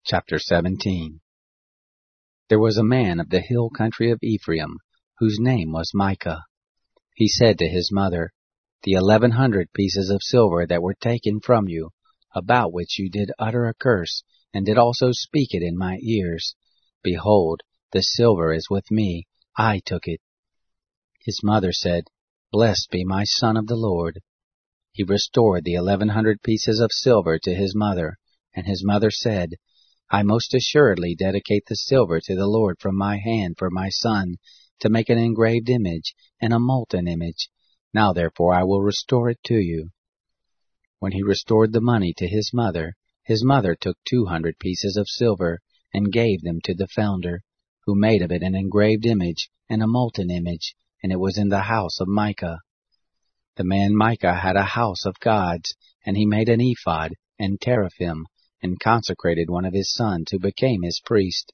Chapter 17. There was a man of the hill country of Ephraim, whose name was Micah. He said to his mother, "The 1,100 pieces of silver that were taken from you, about which you did utter a curse, and did also speak it in my ears, behold, the silver is with me, I took it." His mother said, "Blessed be my son of the Lord." He restored the 1,100 pieces of silver to his mother, and his mother said, "I most assuredly dedicate the silver to the Lord from my hand for my son, to make an engraved image and a molten image. Now therefore I will restore it to you." When he restored the money to his mother took 200 pieces of silver, and gave them to the founder, who made of it an engraved image and a molten image, and it was in the house of Micah. The man Micah had a house of gods, and he made an ephod and teraphim, and consecrated one of his sons, who became his priest.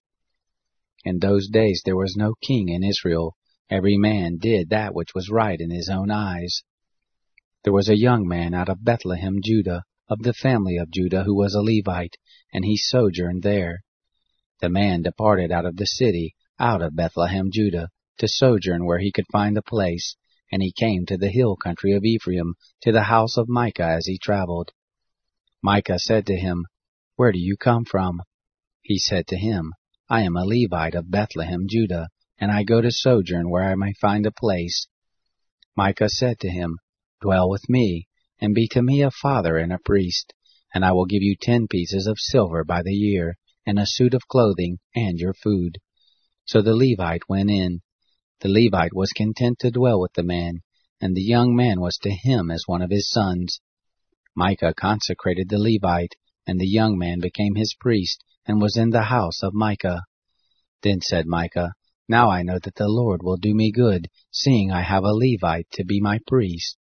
In those days there was no king in Israel. Every man did that which was right in his own eyes. There was a young man out of Bethlehem, Judah, of the family of Judah, who was a Levite, and he sojourned there. The man departed out of the city, out of Bethlehem, Judah, to sojourn where he could find a place, and he came to the hill country of Ephraim, to the house of Micah as he traveled. Micah said to him, "Where do you come from?" He said to him, "I am a Levite of Bethlehem, Judah, and I go to sojourn where I may find a place." Micah said to him, "Dwell with me, and be to me a father and a priest, and I will give you 10 pieces of silver by the year, and a suit of clothing, and your food." So the Levite went in. The Levite was content to dwell with the man, and the young man was to him as one of his sons. Micah consecrated the Levite, and the young man became his priest, and was in the house of Micah. Then said Micah, "Now I know that the Lord will do me good, seeing I have a Levite to be my priest."